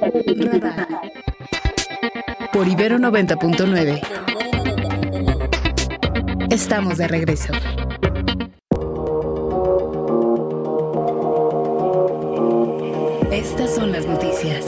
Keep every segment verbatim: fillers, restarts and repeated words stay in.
Radar por Ibero noventa punto nueve. Estamos de regreso. Estas son las noticias.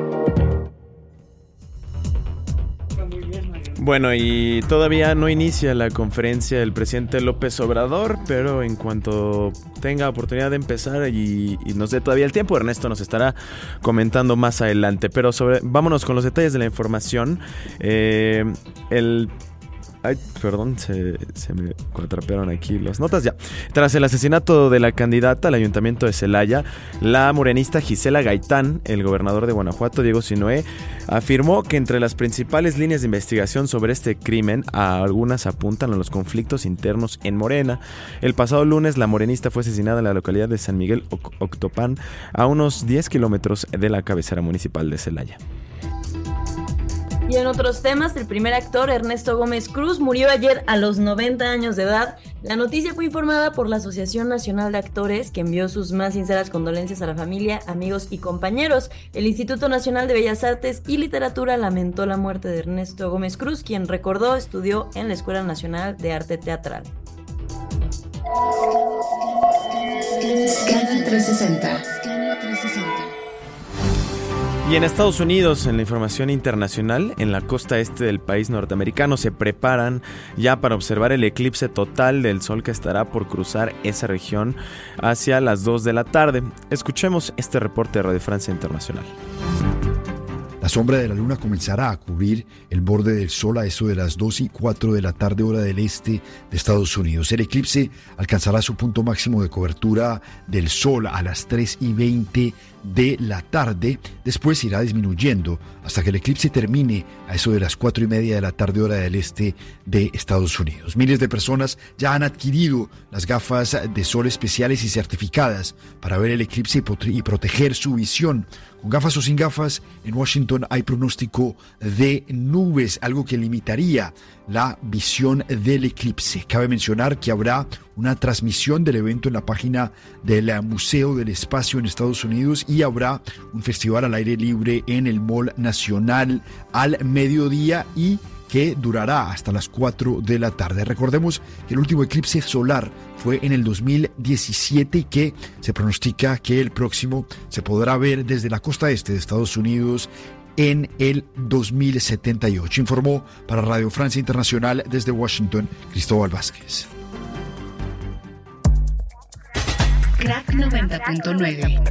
Bueno, y todavía no inicia la conferencia del presidente López Obrador, pero en cuanto tenga oportunidad de empezar y, y nos dé todavía el tiempo, Ernesto nos estará comentando más adelante. Pero sobre, vámonos con los detalles de la información. Eh, el Ay, perdón, se, se me atraparon aquí las notas ya. Tras el asesinato de la candidata al ayuntamiento de Celaya, la morenista Gisela Gaitán, el gobernador de Guanajuato, Diego Sinue, afirmó que entre las principales líneas de investigación sobre este crimen, a algunas apuntan a los conflictos internos en Morena. El pasado lunes, la morenista fue asesinada en la localidad de San Miguel Octopán, a unos diez kilómetros de la cabecera municipal de Celaya. Y en otros temas, el primer actor, Ernesto Gómez Cruz, murió ayer a los noventa años de edad. La noticia fue informada por la Asociación Nacional de Actores, que envió sus más sinceras condolencias a la familia, amigos y compañeros. El Instituto Nacional de Bellas Artes y Literatura lamentó la muerte de Ernesto Gómez Cruz, quien, recordó, estudió en la Escuela Nacional de Arte Teatral. Scanner trescientos sesenta. Y en Estados Unidos, en la información internacional, en la costa este del país norteamericano se preparan ya para observar el eclipse total del sol que estará por cruzar esa región hacia las dos de la tarde. Escuchemos este reporte de Radio Francia Internacional. La sombra de la luna comenzará a cubrir el borde del sol a eso de las dos y cuatro de la tarde, hora del este de Estados Unidos. El eclipse alcanzará su punto máximo de cobertura del sol a las tres y veinte de la tarde. Después irá disminuyendo hasta que el eclipse termine a eso de las cuatro y media de la tarde, hora del este de Estados Unidos. Miles de personas ya han adquirido las gafas de sol especiales y certificadas para ver el eclipse y proteger su visión. Con gafas o sin gafas, en Washington hay pronóstico de nubes, algo que limitaría la visión del eclipse. Cabe mencionar que habrá una transmisión del evento en la página del Museo del Espacio en Estados Unidos y habrá un festival al aire libre en el Mall Nacional al mediodía y que durará hasta las cuatro de la tarde. Recordemos que el último eclipse solar fue en el dos mil diecisiete y que se pronostica que el próximo se podrá ver desde la costa este de Estados Unidos en el dos mil setenta y ocho. Informó para Radio Francia Internacional desde Washington, Cristóbal Vázquez. Crack noventa punto nueve.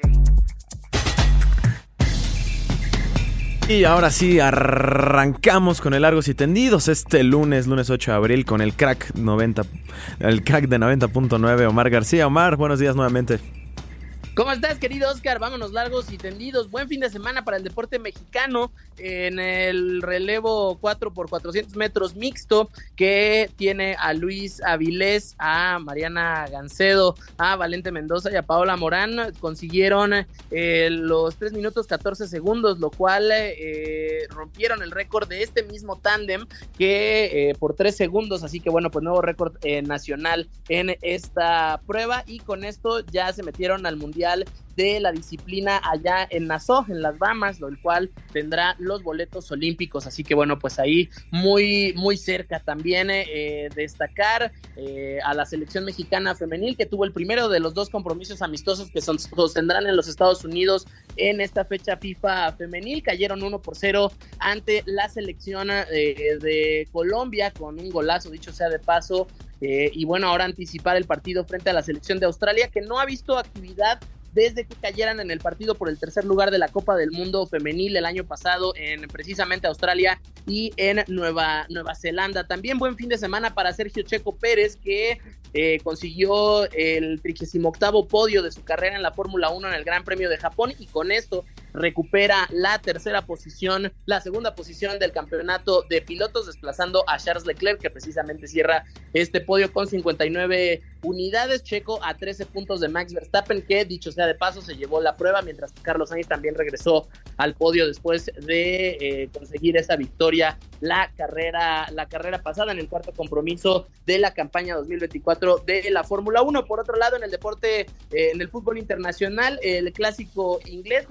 Y ahora sí, arrancamos con el Largos y Tendidos este lunes, lunes ocho de abril, con el crack noventa, el crack de noventa punto nueve, Omar García. Omar, buenos días nuevamente. ¿Cómo estás, querido Oscar? Vámonos largos y tendidos. Buen fin de semana para el deporte mexicano en el relevo cuatro por cuatrocientos metros mixto, que tiene a Luis Avilés, a Mariana Gancedo, a Valente Mendoza y a Paola Morán. Consiguieron eh, los tres minutos catorce segundos, lo cual eh, rompieron el récord de este mismo tándem que eh, por tres segundos. Así que bueno, pues nuevo récord eh, nacional en esta prueba, y con esto ya se metieron al Mundial de la disciplina allá en Nassau, en las Bahamas, lo cual tendrá los boletos olímpicos. Así que bueno, pues ahí muy muy cerca también eh, destacar eh, a la selección mexicana femenil, que tuvo el primero de los dos compromisos amistosos que son, sostendrán en los Estados Unidos en esta fecha FIFA femenil. Cayeron uno por cero ante la selección eh, de Colombia con un golazo, dicho sea de paso. Eh, y bueno, ahora anticipar el partido frente a la selección de Australia, que no ha visto actividad desde que cayeran en el partido por el tercer lugar de la Copa del Mundo femenil el año pasado en precisamente Australia y en Nueva, Nueva Zelanda. También buen fin de semana para Sergio Checo Pérez, que eh, consiguió el trigésimo octavo podio de su carrera en la Fórmula uno en el Gran Premio de Japón, y con esto recupera la tercera posición, la segunda posición del campeonato de pilotos, desplazando a Charles Leclerc, que precisamente cierra este podio con cincuenta y nueve unidades. Checo a trece puntos de Max Verstappen, que dicho sea de paso se llevó la prueba, mientras que Carlos Sainz también regresó al podio después de eh, conseguir esa victoria la carrera, la carrera pasada en el cuarto compromiso de la campaña dos mil veinticuatro de la Fórmula uno. Por otro lado, en el deporte, eh, en el fútbol internacional, el clásico inglés con el Manchester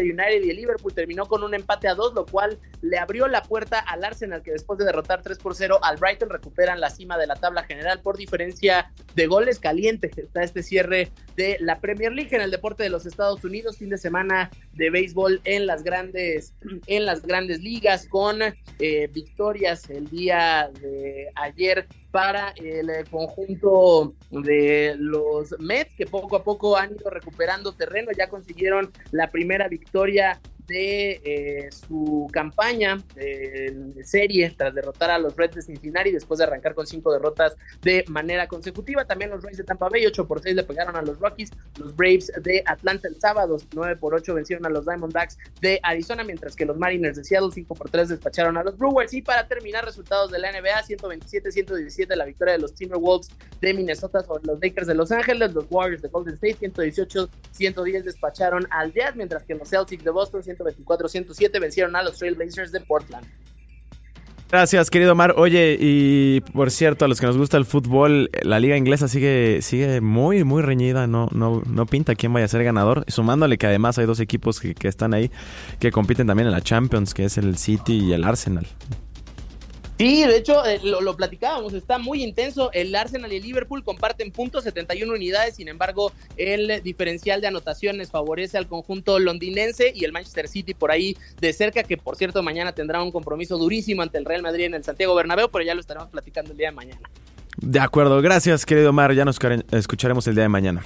Manchester United y el Liverpool terminó con un empate a dos, lo cual le abrió la puerta al Arsenal, que después de derrotar tres por cero al Brighton recuperan la cima de la tabla general por diferencia de goles. Caliente está este cierre de la Premier League. En el deporte de los Estados Unidos, fin de semana de béisbol en las grandes, en las grandes ligas, con eh, victorias el día de ayer para el conjunto de los Mets, que poco a poco han ido recuperando terreno. Ya consiguieron la primera victoria de eh, su campaña de serie tras derrotar a los Reds de Cincinnati después de arrancar con cinco derrotas de manera consecutiva. También los Rays de Tampa Bay ocho por seis le pegaron a los Rockies. Los Braves de Atlanta el sábado nueve por ocho vencieron a los Diamondbacks de Arizona, mientras que los Mariners de Seattle cinco por tres despacharon a los Brewers. Y para terminar, resultados de la N B A: ciento veintisiete a ciento diecisiete la victoria de los Timberwolves de Minnesota sobre los Lakers de Los Ángeles. Los Warriors de Golden State ciento dieciocho a ciento diez despacharon al Jazz, mientras que los Celtics de Boston ciento veinticuatro a ciento siete vencieron a los Trail Blazers de Portland. Gracias, querido Omar. Oye, y por cierto, a los que nos gusta el fútbol, la liga inglesa sigue sigue muy, muy reñida. No, no, no pinta quién vaya a ser ganador. Sumándole que además hay dos equipos que, que están ahí, que compiten también en la Champions, que es el City y el Arsenal. Sí, de hecho, eh, lo, lo platicábamos, está muy intenso. El Arsenal y el Liverpool comparten puntos, setenta y una unidades. Sin embargo, el diferencial de anotaciones favorece al conjunto londinense, y el Manchester City por ahí de cerca, que por cierto mañana tendrá un compromiso durísimo ante el Real Madrid en el Santiago Bernabéu, pero ya lo estaremos platicando el día de mañana. De acuerdo, gracias, querido Omar. Ya nos escucharemos el día de mañana.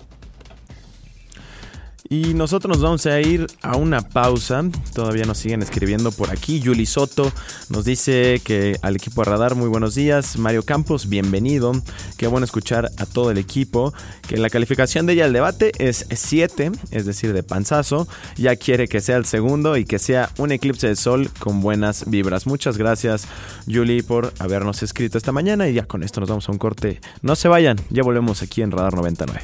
Y nosotros nos vamos a ir a una pausa. Todavía nos siguen escribiendo por aquí. Yuli Soto nos dice que al equipo de Radar, muy buenos días. Mario Campos, bienvenido. Qué bueno escuchar a todo el equipo. Que la calificación de ella al debate es siete, es decir, de panzazo. Ya quiere que sea el segundo y que sea un eclipse de sol con buenas vibras. Muchas gracias, Yuli, por habernos escrito esta mañana. Y ya con esto nos vamos a un corte. No se vayan, ya volvemos aquí en Radar noventa y nueve.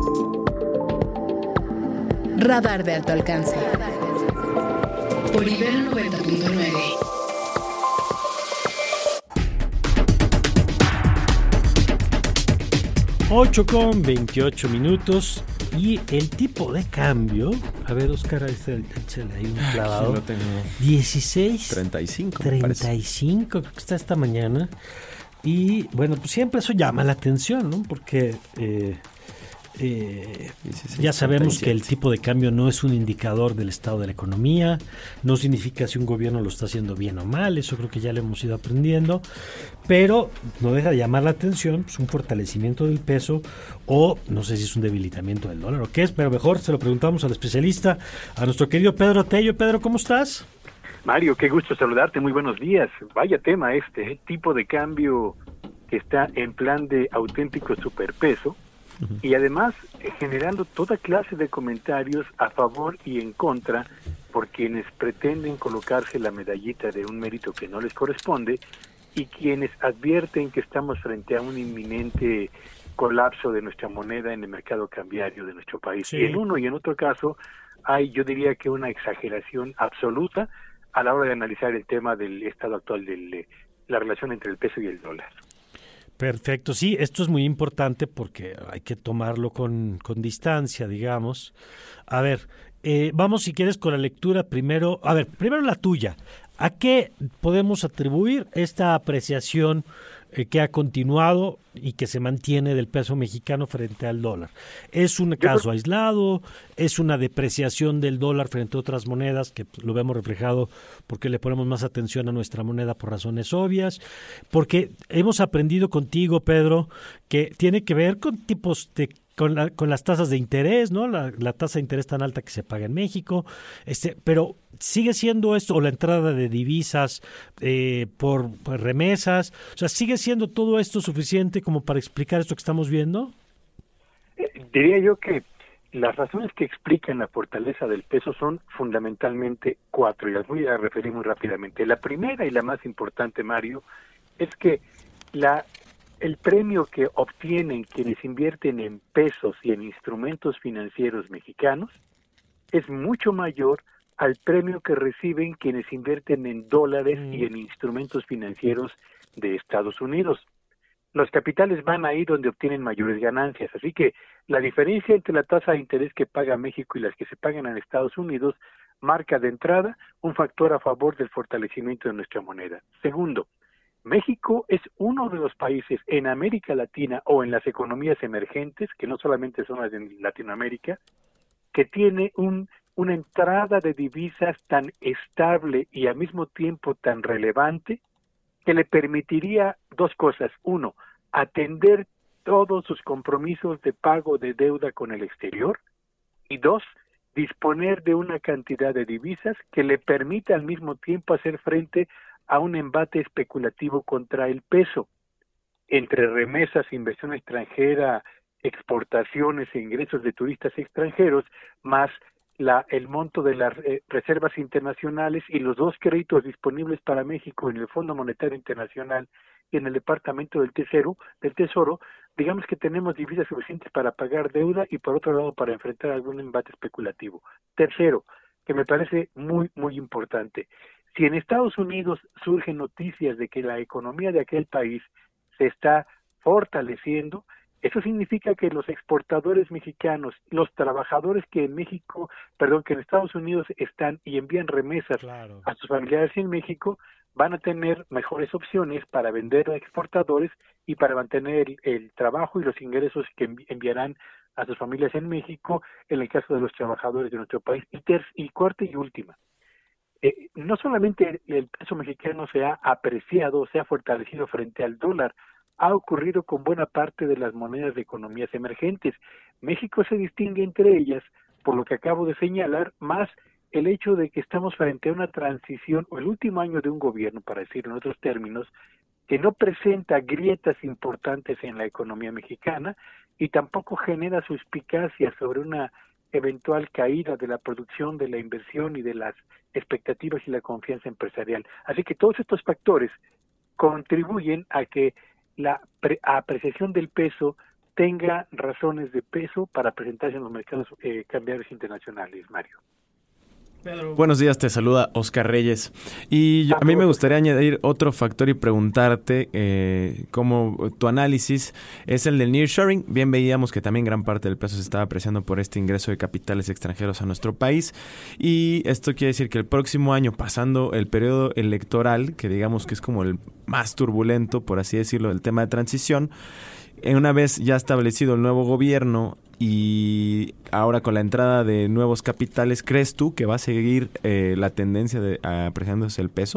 Radar de alto alcance. Por Ibero noventa punto nueve. ocho con veintiocho minutos. Y el tipo de cambio, a ver, Oscar, ahí está el, ahí un clavado. Aquí lo tengo. dieciséis treinta y cinco. treinta y cinco, creo que está esta mañana. Y bueno, pues siempre eso llama la atención, ¿no? Porque eh, Eh, ya sabemos que el tipo de cambio no es un indicador del estado de la economía, no significa si un gobierno lo está haciendo bien o mal, eso creo que ya lo hemos ido aprendiendo, pero no deja de llamar la atención pues, un fortalecimiento del peso, o no sé si es un debilitamiento del dólar o qué es, pero mejor se lo preguntamos al especialista, a nuestro querido Pedro Tello. Pedro, ¿cómo estás? Mario, qué gusto saludarte, muy buenos días. Vaya tema este, ¿eh? Tipo de cambio que está en plan de auténtico superpeso. Y además eh, generando toda clase de comentarios a favor y en contra por quienes pretenden colocarse la medallita de un mérito que no les corresponde, y quienes advierten que estamos frente a un inminente colapso de nuestra moneda en el mercado cambiario de nuestro país. Sí. Y en uno y en otro caso hay, yo diría que una exageración absoluta a la hora de analizar el tema del estado actual de la relación entre el peso y el dólar. Perfecto, sí, esto es muy importante porque hay que tomarlo con, con distancia, digamos. A ver, eh, vamos si quieres con la lectura primero, a ver, primero la tuya. ¿A qué podemos atribuir esta apreciación eh, que ha continuado y que se mantiene del peso mexicano frente al dólar? ¿Es un caso aislado? ¿Es una depreciación del dólar frente a otras monedas que lo vemos reflejado porque le ponemos más atención a nuestra moneda por razones obvias? Porque hemos aprendido contigo, Pedro, que tiene que ver con tipos de Con, la, con las tasas de interés, ¿no? La, la tasa de interés tan alta que se paga en México, este, pero sigue siendo esto, o la entrada de divisas eh, por, por remesas, o sea, ¿sigue siendo todo esto suficiente como para explicar esto que estamos viendo? Eh, diría yo que las razones que explican la fortaleza del peso son fundamentalmente cuatro, y las voy a referir muy rápidamente. La primera y la más importante, Mario, es que la el premio que obtienen quienes invierten en pesos y en instrumentos financieros mexicanos es mucho mayor al premio que reciben quienes invierten en dólares mm. y en instrumentos financieros de Estados Unidos. Los capitales van ahí donde obtienen mayores ganancias, así que la diferencia entre la tasa de interés que paga México y las que se pagan en Estados Unidos marca de entrada un factor a favor del fortalecimiento de nuestra moneda. Segundo, México es uno de los países en América Latina o en las economías emergentes, que no solamente son las de Latinoamérica, que tiene un, una entrada de divisas tan estable y al mismo tiempo tan relevante que le permitiría dos cosas. Uno, atender todos sus compromisos de pago de deuda con el exterior. Y dos, disponer de una cantidad de divisas que le permita al mismo tiempo hacer frente a un embate especulativo contra el peso. Entre remesas, inversión extranjera, exportaciones e ingresos de turistas extranjeros, más la, el monto de las eh, reservas internacionales y los dos créditos disponibles para México en el Fondo Monetario Internacional y en el Departamento del Tesoro, del Tesoro, digamos que tenemos divisas suficientes para pagar deuda y por otro lado para enfrentar algún embate especulativo. Tercero, que me parece muy, muy importante, si en Estados Unidos surgen noticias de que la economía de aquel país se está fortaleciendo, eso significa que los exportadores mexicanos, los trabajadores que en México, perdón, que en Estados Unidos están y envían remesas claro. a sus familiares en México, van a tener mejores opciones para vender a exportadores y para mantener el, el trabajo y los ingresos que envi- enviarán a sus familias en México, en el caso de los trabajadores de nuestro país. Y, ter- y cuarta y última, eh, no solamente el, el peso mexicano se ha apreciado, se ha fortalecido frente al dólar, ha ocurrido con buena parte de las monedas de economías emergentes. México se distingue entre ellas, por lo que acabo de señalar, más el hecho de que estamos frente a una transición, o el último año de un gobierno, para decirlo en otros términos, que no presenta grietas importantes en la economía mexicana y tampoco genera suspicacia sobre una eventual caída de la producción, de la inversión y de las expectativas y la confianza empresarial. Así que todos estos factores contribuyen a que la pre- apreciación del peso tenga razones de peso para presentarse en los mercados eh, cambiarios internacionales, Mario. Pedro. Buenos días, te saluda Oscar Reyes. Y yo, a mí me gustaría añadir otro factor y preguntarte eh, cómo tu análisis es el del nearshoring. Bien veíamos que también gran parte del peso se estaba apreciando por este ingreso de capitales extranjeros a nuestro país. Y esto quiere decir que el próximo año, pasando el periodo electoral, que digamos que es como el más turbulento, por así decirlo, del tema de transición, una vez ya establecido el nuevo gobierno y ahora con la entrada de nuevos capitales, ¿crees tú que va a seguir eh, la tendencia de apreciándose el peso?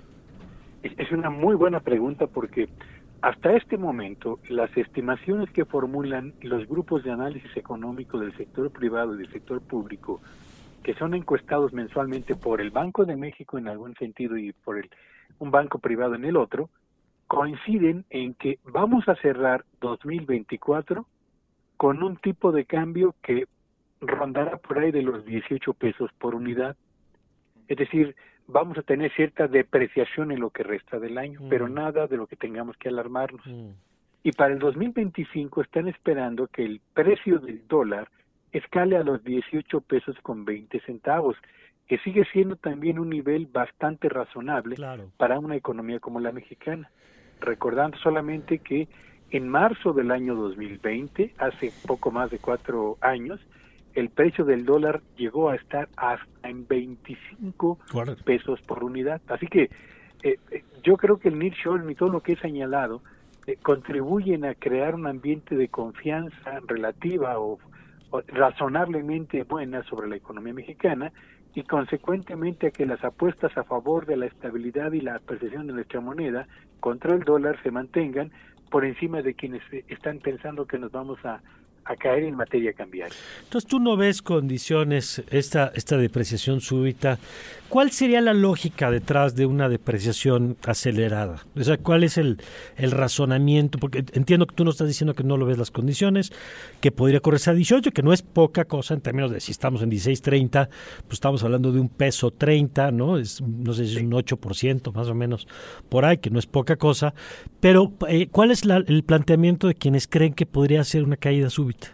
Es una muy buena pregunta porque hasta este momento las estimaciones que formulan los grupos de análisis económico del sector privado y del sector público, que son encuestados mensualmente por el Banco de México en algún sentido y por el, un banco privado en el otro, coinciden en que vamos a cerrar dos mil veinticuatro con un tipo de cambio que rondará por ahí de los dieciocho pesos por unidad. Es decir, vamos a tener cierta depreciación en lo que resta del año, mm. pero nada de lo que tengamos que alarmarnos. Mm. Y para el dos mil veinticinco están esperando que el precio del dólar escale a los dieciocho pesos con veinte centavos, que sigue siendo también un nivel bastante razonable claro. para una economía como la mexicana. Recordando solamente que en marzo del año dos mil veinte, hace poco más de cuatro años, el precio del dólar llegó a estar hasta en veinticinco pesos por unidad. Así que eh, yo creo que el nearshoring y todo lo que he señalado eh, contribuyen a crear un ambiente de confianza relativa o, o razonablemente buena sobre la economía mexicana y consecuentemente a que las apuestas a favor de la estabilidad y la apreciación de nuestra moneda contra el dólar se mantengan por encima de quienes están pensando que nos vamos a, a caer en materia cambiaria. Entonces, ¿tú no ves condiciones, esta, esta depreciación súbita? ¿Cuál sería la lógica detrás de una depreciación acelerada? O sea, ¿cuál es el, el razonamiento? Porque entiendo que tú no estás diciendo que no lo ves las condiciones, que podría correrse a dieciocho, que no es poca cosa en términos de si estamos en dieciséis treinta, pues estamos hablando de un peso treinta, ¿no? Es, no sé si es un ocho por ciento más o menos por ahí, que no es poca cosa. Pero, eh, ¿cuál es la, el planteamiento de quienes creen que podría ser una caída súbita?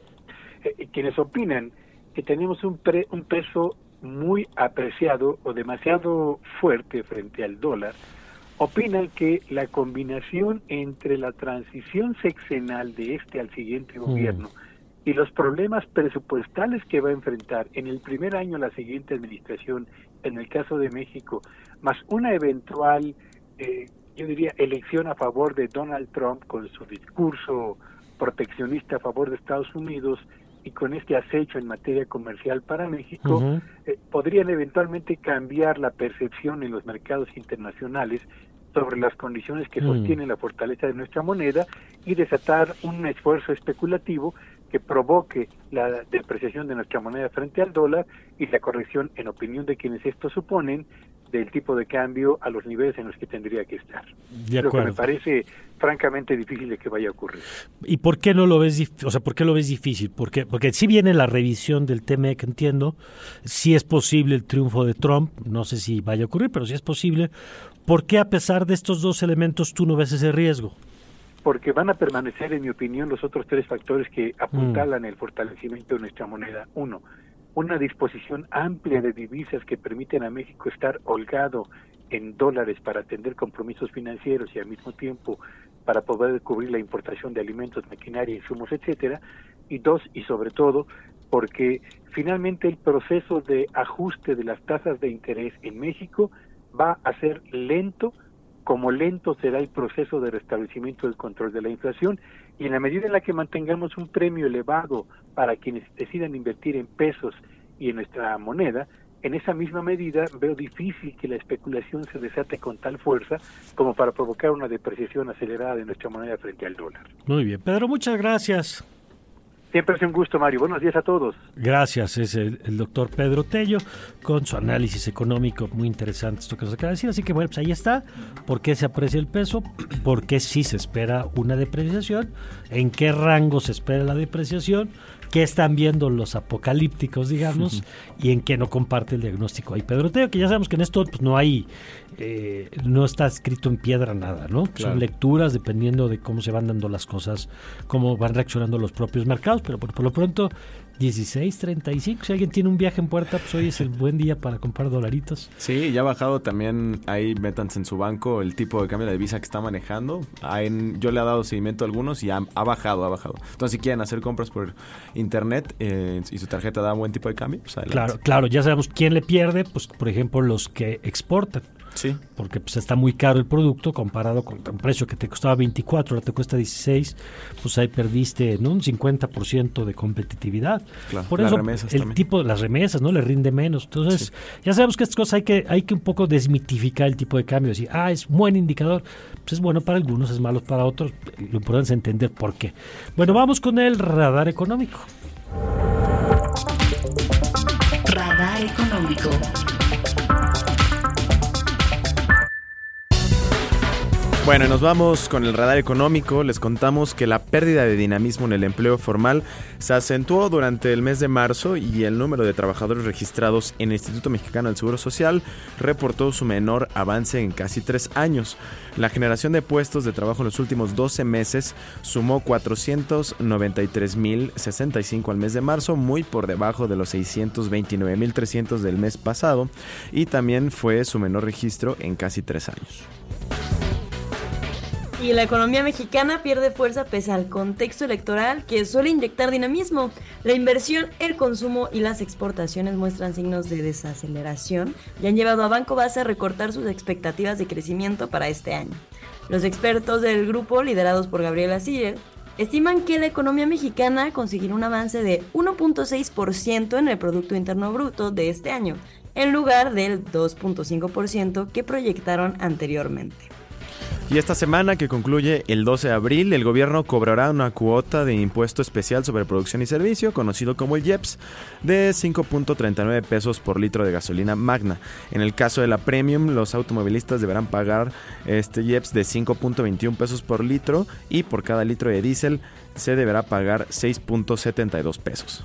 Eh, quienes opinan que tenemos un, pre, un peso muy apreciado o demasiado fuerte frente al dólar, opinan que la combinación entre la transición sexenal de este al siguiente gobierno mm. y los problemas presupuestales que va a enfrentar en el primer año la siguiente administración, en el caso de México, más una eventual, eh, yo diría, elección a favor de Donald Trump con su discurso proteccionista a favor de Estados Unidos y con este acecho en materia comercial para México, uh-huh. eh, podrían eventualmente cambiar la percepción en los mercados internacionales sobre las condiciones que uh-huh. sostienen la fortaleza de nuestra moneda y desatar un esfuerzo especulativo que provoque la depreciación de nuestra moneda frente al dólar y la corrección, en opinión de quienes esto suponen, del tipo de cambio a los niveles en los que tendría que estar. De Lo que me parece francamente difícil de que vaya a ocurrir. ¿Y por qué no lo ves dif- o sea, por qué lo ves difícil? Porque porque si viene la revisión del T M E C, entiendo, si es posible el triunfo de Trump, no sé si vaya a ocurrir, pero si es posible, ¿por qué a pesar de estos dos elementos tú no ves ese riesgo? Porque van a permanecer, en mi opinión, los otros tres factores que apuntalan mm. el fortalecimiento de nuestra moneda. Uno, una disposición amplia de divisas que permiten a México estar holgado en dólares para atender compromisos financieros y al mismo tiempo para poder cubrir la importación de alimentos, maquinaria, insumos, etcétera. Y dos, y sobre todo, porque finalmente el proceso de ajuste de las tasas de interés en México va a ser lento, como lento será el proceso de restablecimiento del control de la inflación, y en la medida en la que mantengamos un premio elevado para quienes decidan invertir en pesos y en nuestra moneda, en esa misma medida veo difícil que la especulación se desate con tal fuerza como para provocar una depreciación acelerada de nuestra moneda frente al dólar. Muy bien, Pedro, muchas gracias. Siempre es un gusto, Mario. Buenos días a todos. Gracias, es el, el doctor Pedro Tello con su análisis económico muy interesante esto que nos acaba de decir. Así que bueno, pues ahí está. ¿Por qué se aprecia el peso? ¿Por qué sí se espera una depreciación? ¿En qué rango se espera la depreciación? ¿Qué están viendo los apocalípticos, digamos? Y en qué no comparte el diagnóstico ahí Pedro Tello, que ya sabemos que en esto pues no hay, eh, no está escrito en piedra nada, ¿no? Claro. Son lecturas dependiendo de cómo se van dando las cosas, cómo van reaccionando los propios mercados, pero por, por lo pronto dieciséis treinta y cinco, si alguien tiene un viaje en puerta, pues hoy es el buen día para comprar dolaritos. Sí, ya ha bajado también, ahí métanse en su banco el tipo de cambio de divisa que está manejando. Hay, yo le he dado seguimiento a algunos y ha, ha bajado, ha bajado. Entonces, si quieren hacer compras por internet eh, y su tarjeta da buen tipo de cambio, pues adelante. Claro, claro, ya sabemos quién le pierde, pues por ejemplo los que exportan. Sí. Porque pues está muy caro el producto comparado con un precio que te costaba veinticuatro, ahora te cuesta dieciséis, pues ahí perdiste, ¿no?, un cincuenta por ciento de competitividad. Claro, por las eso remesas el también. tipo de las remesas, ¿no?, le rinde menos. Entonces, sí. ya sabemos que estas cosas hay que hay que un poco desmitificar el tipo de cambio, decir, ah, es buen indicador, pues es bueno para algunos, es malo para otros. Lo importante es entender por qué. Bueno, vamos con el radar económico. Radar económico. Bueno, nos vamos con el radar económico. Les contamos que la pérdida de dinamismo en el empleo formal se acentuó durante el mes de marzo y el número de trabajadores registrados en el Instituto Mexicano del Seguro Social reportó su menor avance en casi tres años. La generación de puestos de trabajo en los últimos doce meses sumó cuatrocientos noventa y tres mil sesenta y cinco al mes de marzo, muy por debajo de los seiscientos veintinueve mil trescientos del mes pasado, y también fue su menor registro en casi tres años. Y la economía mexicana pierde fuerza pese al contexto electoral que suele inyectar dinamismo. La inversión, el consumo y las exportaciones muestran signos de desaceleración y han llevado a Banco Base a recortar sus expectativas de crecimiento para este año. Los expertos del grupo, liderados por Gabriela Siller, estiman que la economía mexicana conseguirá un avance de uno punto seis por ciento en el Producto Interno Bruto de este año, en lugar del dos punto cinco por ciento que proyectaron anteriormente. Y esta semana, que concluye el doce de abril, el gobierno cobrará una cuota de impuesto especial sobre producción y servicio, conocido como el I E P S, de cinco punto treinta y nueve pesos por litro de gasolina magna. En el caso de la Premium, los automovilistas deberán pagar este I E P S de cinco punto veintiuno pesos por litro, y por cada litro de diésel se deberá pagar seis punto setenta y dos pesos.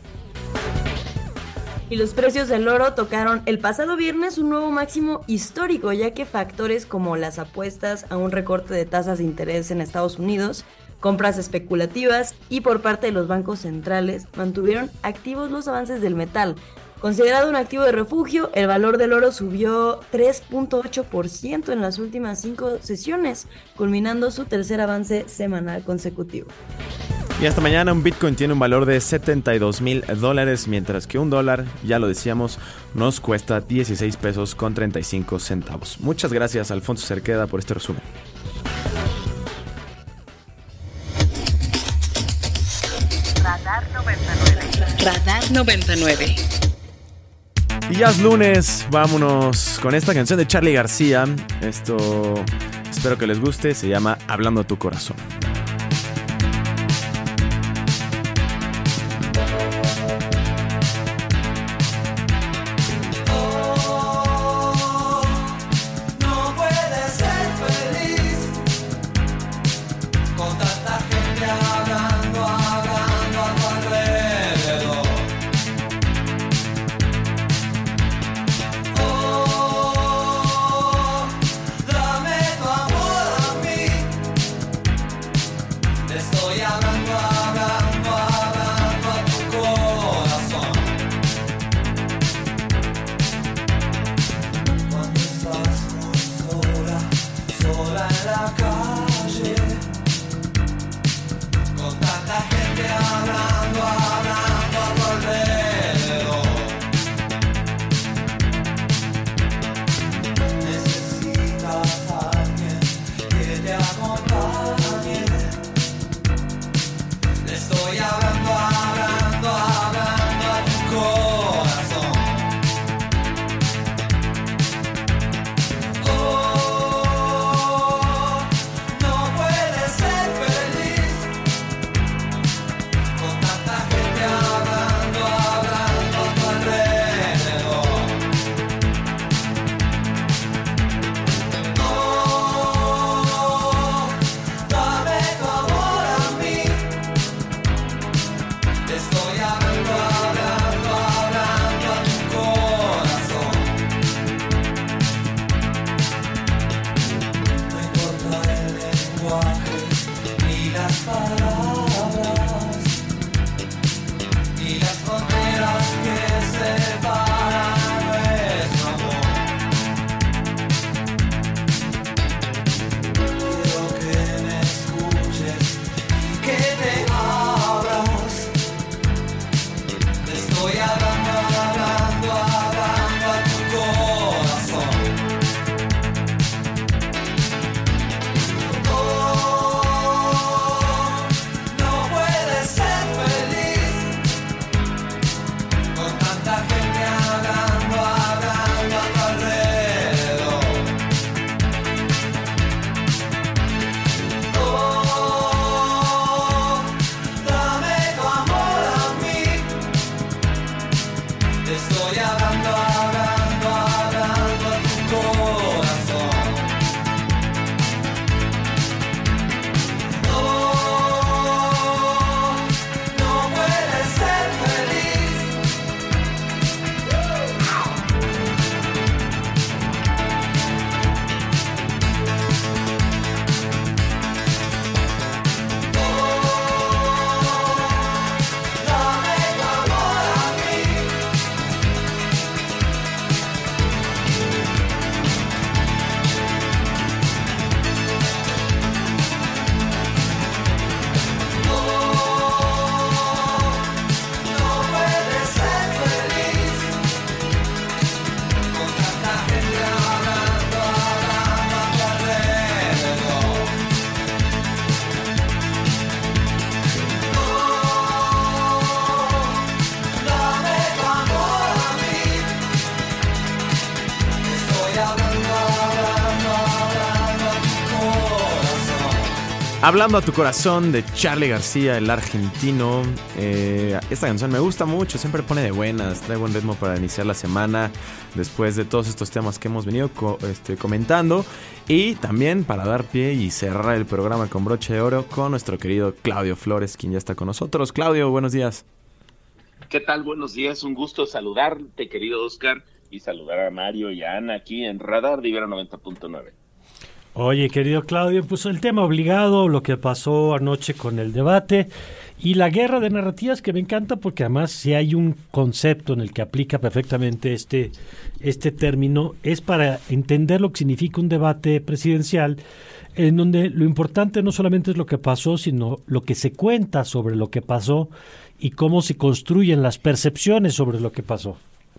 Y los precios del oro tocaron el pasado viernes un nuevo máximo histórico, ya que factores como las apuestas a un recorte de tasas de interés en Estados Unidos, compras especulativas y por parte de los bancos centrales mantuvieron activos los avances del metal. Considerado un activo de refugio, el valor del oro subió tres punto ocho por ciento en las últimas cinco sesiones, culminando su tercer avance semanal consecutivo. Y hasta mañana un Bitcoin tiene un valor de setenta y dos mil dólares, mientras que un dólar, ya lo decíamos, nos cuesta dieciséis pesos con treinta y cinco centavos. Muchas gracias, Alfonso Cerqueda, por este resumen. Radar noventa y nueve. Radar noventa y nueve. Y ya es lunes, vámonos con esta canción de Charly García. Esto espero que les guste, se llama Hablando a tu corazón. Hablando a tu corazón, de Charly García, el argentino. Eh, esta canción me gusta mucho, siempre pone de buenas, trae buen ritmo para iniciar la semana después de todos estos temas que hemos venido co- este, comentando, y también para dar pie y cerrar el programa con broche de oro con nuestro querido Claudio Flores, quien ya está con nosotros. Claudio, buenos días. ¿Qué tal? Buenos días, un gusto saludarte, querido Oscar, y saludar a Mario y a Ana aquí en Radar de Ibero noventa punto nueve. Oye, querido Claudio, pues el tema obligado, lo que pasó anoche con el debate y la guerra de narrativas, que me encanta porque además si hay un concepto en el que aplica perfectamente este, este término, es para entender lo que significa un debate presidencial, en donde lo importante no solamente es lo que pasó, sino lo que se cuenta sobre lo que pasó y cómo se construyen las percepciones sobre lo que pasó.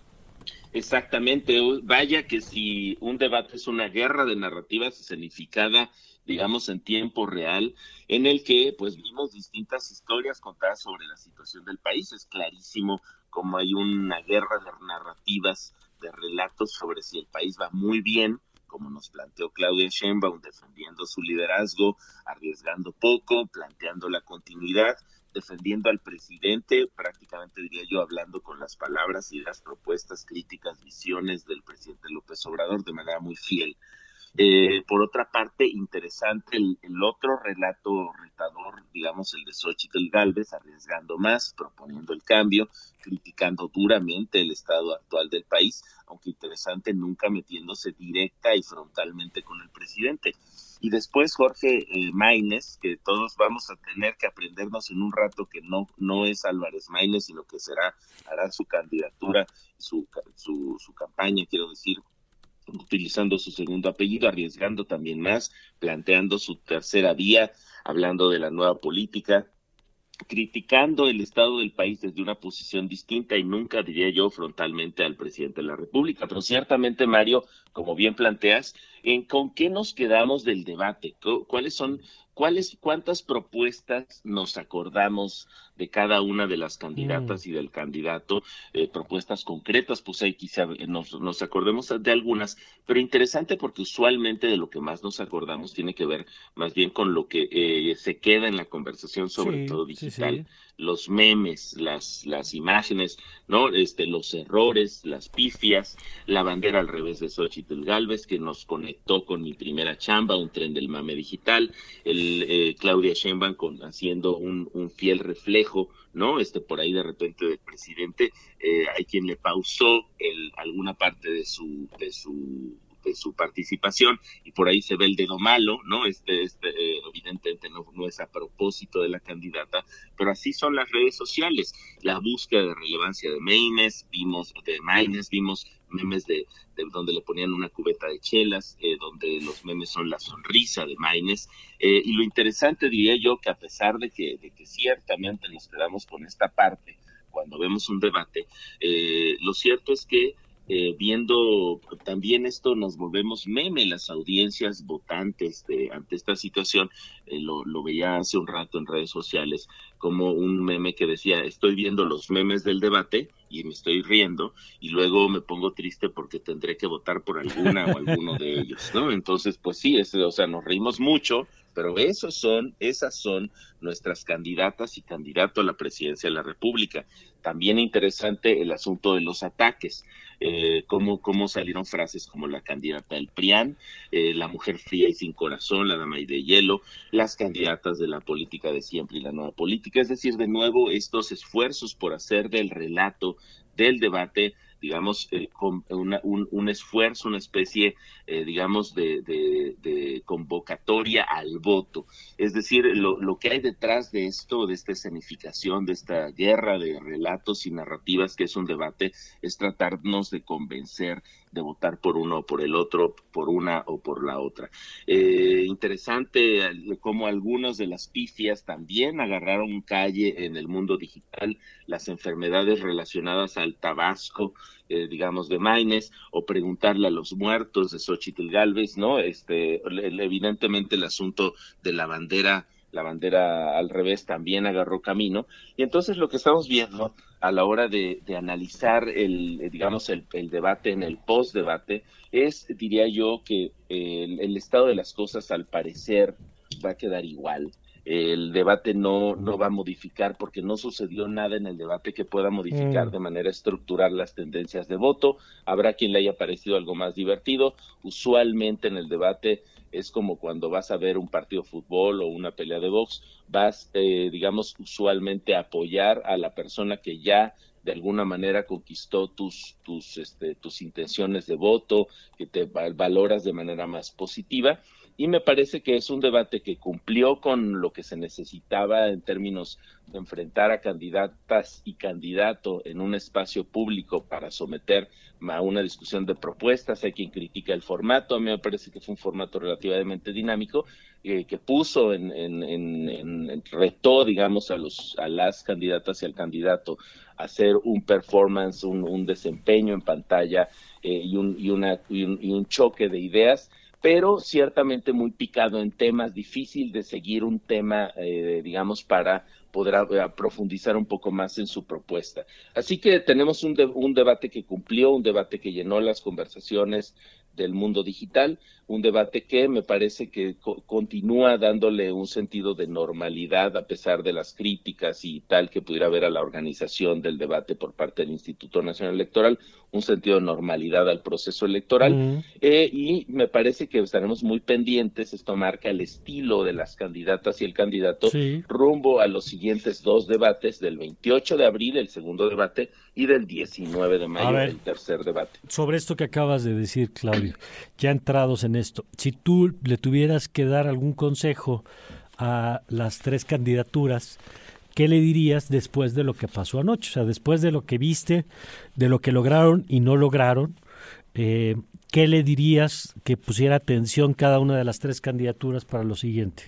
Exactamente, vaya que si un debate es una guerra de narrativas escenificada, digamos, en tiempo real, en el que pues vimos distintas historias contadas sobre la situación del país. Es clarísimo cómo hay una guerra de narrativas, de relatos sobre si el país va muy bien, como nos planteó Claudia Sheinbaum, defendiendo su liderazgo, arriesgando poco, planteando la continuidad, defendiendo al presidente, prácticamente diría yo, hablando con las palabras y las propuestas, críticas, visiones del presidente López Obrador de manera muy fiel. Eh, por otra parte, interesante el, el otro relato retador, digamos el de Xóchitl Gálvez, arriesgando más, proponiendo el cambio, criticando duramente el estado actual del país, aunque interesante, nunca metiéndose directa y frontalmente con el presidente. Y después Jorge eh, Maínez, que todos vamos a tener que aprendernos en un rato que no no es Álvarez Maínez, sino que será hará su candidatura, su, su, su campaña, quiero decir, utilizando su segundo apellido, arriesgando también más, planteando su tercera vía, hablando de la nueva política, criticando el estado del país desde una posición distinta y nunca, diría yo, frontalmente al presidente de la República. Pero ciertamente, Mario, como bien planteas, ¿en con qué nos quedamos del debate? ¿Cuáles son, cuáles, cuántas propuestas nos acordamos de cada una de las candidatas mm. y del candidato? Eh, propuestas concretas, pues ahí quizá nos, nos acordemos de algunas, pero interesante porque usualmente de lo que más nos acordamos tiene que ver más bien con lo que eh, se queda en la conversación, sobre sí, todo digital. Sí, sí. Los memes, las las imágenes, ¿no? Este, los errores, las pifias, la bandera al revés de Xóchitl Gálvez, que nos conectó con mi primera chamba, un tren del mame digital, el eh, Claudia Sheinbaum con, haciendo un, un fiel reflejo, ¿no? Este, por ahí de repente del presidente, eh, hay quien le pausó el, alguna parte de su, de su de su participación y por ahí se ve el dedo malo, ¿no? Este, este eh, evidentemente no, no es a propósito de la candidata, pero así son las redes sociales, la búsqueda de relevancia de Maínez, vimos de Maínez, vimos memes de, de donde le ponían una cubeta de chelas, eh, donde los memes son la sonrisa de Maínez, eh, y lo interesante diría yo que a pesar de que, de que ciertamente nos quedamos con esta parte cuando vemos un debate, eh, lo cierto es que Eh, viendo también esto nos volvemos meme las audiencias votantes de, ante esta situación, eh, lo, lo veía hace un rato en redes sociales como un meme que decía estoy viendo los memes del debate y me estoy riendo y luego me pongo triste porque tendré que votar por alguna o alguno de ellos, ¿no? Entonces pues sí, es, o sea, nos reímos mucho, pero esos son, esas son nuestras candidatas y candidato a la presidencia de la República. También interesante el asunto de los ataques, eh, cómo, cómo salieron frases como la candidata del PRIAN, eh, la mujer fría y sin corazón, la dama de hielo, las candidatas de la política de siempre y la nueva política, es decir, de nuevo estos esfuerzos por hacer del relato, del debate, digamos, eh, con una, un, un esfuerzo, una especie, eh, digamos, de, de, de convocatoria al voto. Es decir, lo, lo que hay detrás de esto, de esta escenificación, de esta guerra de relatos y narrativas que es un debate, es tratarnos de convencer, de votar por uno o por el otro, por una o por la otra. Eh, interesante cómo algunas de las pifias también agarraron calle en el mundo digital, las enfermedades relacionadas al tabasco, eh, digamos, de Maínez, o preguntarle a los muertos de Xóchitl Gálvez, ¿no? Este, evidentemente el asunto de la bandera, la bandera al revés también agarró camino, y entonces lo que estamos viendo a la hora de, de analizar el, digamos, el, el debate en el post-debate es, diría yo, que el, el estado de las cosas al parecer va a quedar igual. El debate no, no va a modificar porque no sucedió nada en el debate que pueda modificar mm. de manera estructural las tendencias de voto. Habrá quien le haya parecido algo más divertido. Usualmente en el debate es como cuando vas a ver un partido de fútbol o una pelea de box, vas, eh, digamos, usualmente a apoyar a la persona que ya de alguna manera conquistó tus tus este tus intenciones de voto, que te valoras de manera más positiva. y me parece que es un debate que cumplió con lo que se necesitaba en términos de enfrentar a candidatas y candidato en un espacio público para someter a una discusión de propuestas. Hay quien critica el formato, a mí me parece que fue un formato relativamente dinámico, eh, que puso en, en, en, en retó, digamos, a los a las candidatas y al candidato a hacer un performance, un, un desempeño en pantalla eh, y, un, y, una, y, un, y un choque de ideas, pero ciertamente muy picado en temas, difícil de seguir un tema, eh, digamos, para poder a, profundizar un poco más en su propuesta. Así que tenemos un, de, un debate que cumplió, un debate que llenó las conversaciones del mundo digital, un debate que me parece que co- continúa dándole un sentido de normalidad a pesar de las críticas y tal que pudiera haber a la organización del debate por parte del Instituto Nacional Electoral, un sentido de normalidad al proceso electoral, uh-huh. eh, y me parece que estaremos muy pendientes. Esto marca el estilo de las candidatas y el candidato sí. rumbo a los siguientes dos debates, del veintiocho de abril, el segundo debate, y del diecinueve de mayo, ver, el tercer debate. Sobre esto que acabas de decir, Claudio, ya entrados en esto, si tú le tuvieras que dar algún consejo a las tres candidaturas, ¿qué le dirías después de lo que pasó anoche? O sea, después de lo que viste, de lo que lograron y no lograron, eh, ¿qué le dirías que pusiera atención cada una de las tres candidaturas para lo siguiente?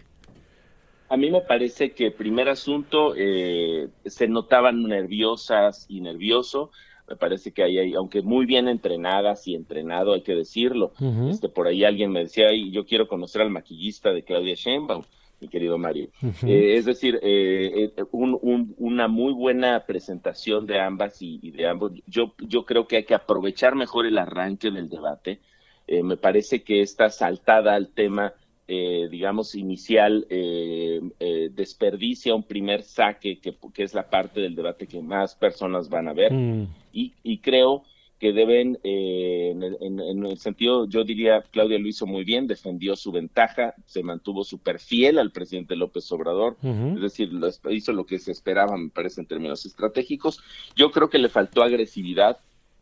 A mí me parece que, primer asunto, eh, se notaban nerviosas y nervioso. Me parece que hay, aunque muy bien entrenadas y entrenado, hay que decirlo. Uh-huh. Este, por ahí alguien me decía, y yo quiero conocer al maquillista de Claudia Sheinbaum, mi querido Mario. Uh-huh. Eh, es decir, eh, un, un, una muy buena presentación de ambas y, y de ambos. Yo, yo creo que hay que aprovechar mejor el arranque del debate. Eh, me parece que esta saltada al tema, eh, digamos, inicial, eh, eh, desperdicia un primer saque, que, que es la parte del debate que más personas van a ver. Uh-huh. Y, y creo que deben, eh, en, en, en el sentido, yo diría, Claudia lo hizo muy bien, defendió su ventaja, se mantuvo súper fiel al presidente López Obrador, uh-huh. es decir, lo, hizo lo que se esperaba, me parece, en términos estratégicos. Yo creo que le faltó agresividad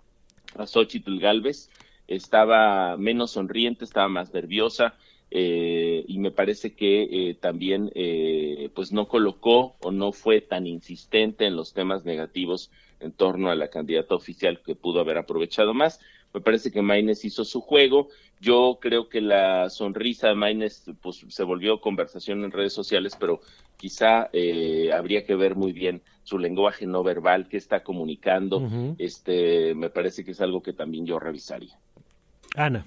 a Xóchitl Gálvez, estaba menos sonriente, estaba más nerviosa, eh, y me parece que eh, también eh, pues no colocó o no fue tan insistente en los temas negativos en torno a la candidata oficial, que pudo haber aprovechado más. Me parece que Maínez hizo su juego. Yo creo que la sonrisa de Maínez pues, se volvió conversación en redes sociales, pero quizá eh, habría que ver muy bien su lenguaje no verbal, qué está comunicando. Uh-huh. Este, me parece que es algo que también yo revisaría. Ana.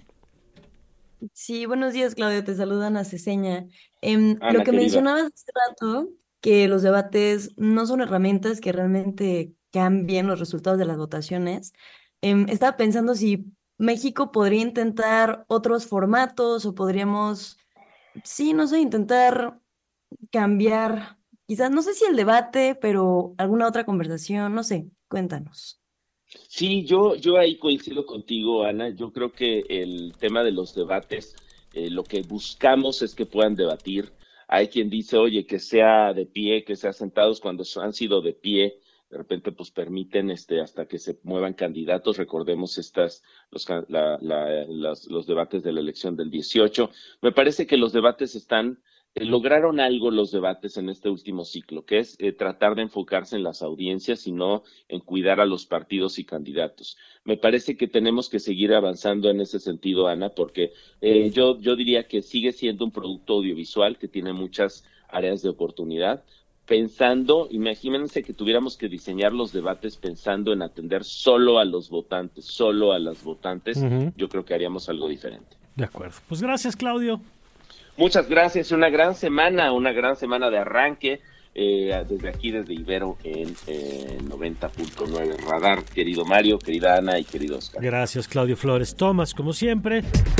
Sí, buenos días, Claudio, te saluda Ana Ceseña. Eh, Ana, lo que querida. mencionabas hace rato, que los debates no son herramientas que realmente cambien los resultados de las votaciones. Eh, estaba pensando si México podría intentar otros formatos o podríamos, sí, no sé, intentar cambiar, quizás, no sé si el debate, pero alguna otra conversación, no sé, cuéntanos. Sí, yo, yo ahí coincido contigo, Ana. Yo creo que el tema de los debates, eh, lo que buscamos es que puedan debatir. Hay quien dice, oye, que sea de pie, que sea sentados, cuando han sido de pie, de repente pues permiten este hasta que se muevan candidatos. Recordemos estas los la, la, las, los debates de la elección del dieciocho. Me parece que los debates están eh, lograron algo los debates en este último ciclo, que es eh, tratar de enfocarse en las audiencias y no en cuidar a los partidos y candidatos. Me parece que tenemos que seguir avanzando en ese sentido, Ana, porque eh, yo yo diría que sigue siendo un producto audiovisual que tiene muchas áreas de oportunidad. Pensando, imagínense que tuviéramos que diseñar los debates pensando en atender solo a los votantes, solo a las votantes, uh-huh. Yo creo que haríamos algo diferente. De acuerdo. Pues gracias, Claudio. Muchas gracias. Una gran semana, una gran semana de arranque, eh, desde aquí, desde Ibero, en eh, noventa punto nueve Radar. Querido Mario, querida Ana y querido Oscar. Gracias, Claudio Flores Tomás, como siempre.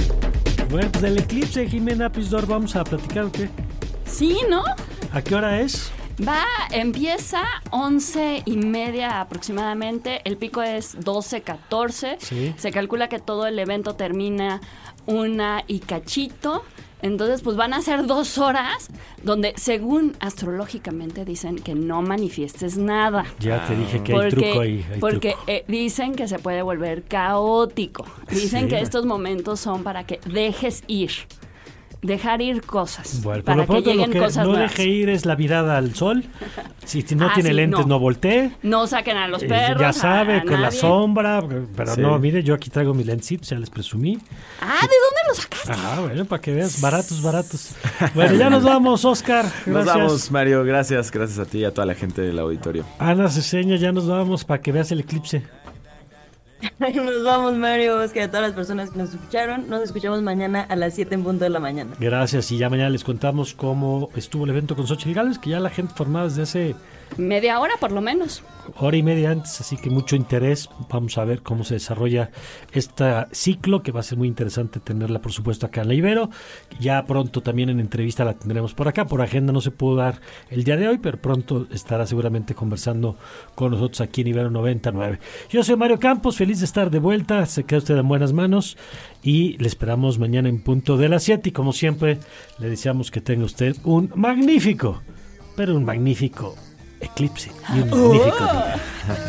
Bueno, pues del eclipse de Jimena Pisdor, ¿vamos a platicar o qué? Sí, ¿no? ¿A qué hora es? Va, empieza once y media aproximadamente, el pico es doce, catorce, sí. Se calcula que todo el evento termina una y cachito, entonces pues van a ser dos horas donde según astrológicamente dicen que no manifiestes nada. Ya te dije que porque, hay truco ahí. Hay porque truco. Eh, dicen que se puede volver caótico, dicen sí. que estos momentos son para que dejes ir. dejar ir cosas. Bueno, por para lo que pronto lleguen lo que cosas no nuevas. deje ir es la mirada al sol. Si no Ah, tiene sí, lentes, no, no. voltee. No saquen a los Eh, perros. ya sabe, a con la nadie. sombra. Pero Sí. no, mire, yo aquí traigo mis lentecitos, ya les presumí. Ah, ¿de dónde los sacaste? Ah, bueno, para que veas, baratos, baratos. Bueno, ya nos vamos, Oscar. Gracias. Nos vamos, Mario. Gracias, gracias a ti y a toda la gente del auditorio. Ana Ceseña, ya nos vamos para que veas el eclipse. Nos vamos, Mario, Oscar, a todas las personas que nos escucharon. Nos escuchamos mañana a las siete en punto de la mañana. Gracias, y ya mañana les contamos cómo estuvo el evento con Xochitl Gálvez, que ya la gente formada desde hace Media hora por lo menos. hora y media antes, así que mucho interés. Vamos a ver cómo se desarrolla este ciclo, que va a ser muy interesante tenerla, por supuesto, acá en la Ibero. Ya pronto también en entrevista la tendremos por acá. Por agenda no se pudo dar el día de hoy, pero pronto estará seguramente conversando con nosotros aquí en Ibero noventa y nueve. Yo soy Mario Campos, feliz de estar de vuelta. Se queda usted en buenas manos y le esperamos mañana en punto de las siete. Y como siempre, le deseamos que tenga usted un magnífico, pero un magnífico eclipse y un magnífico día.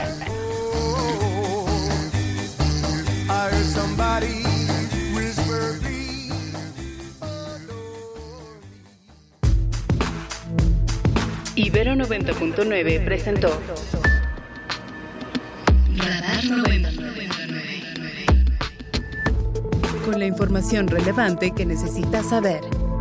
Ibero noventa punto nueve presentó Radar noventa y nueve. Con la información relevante que necesitas saber.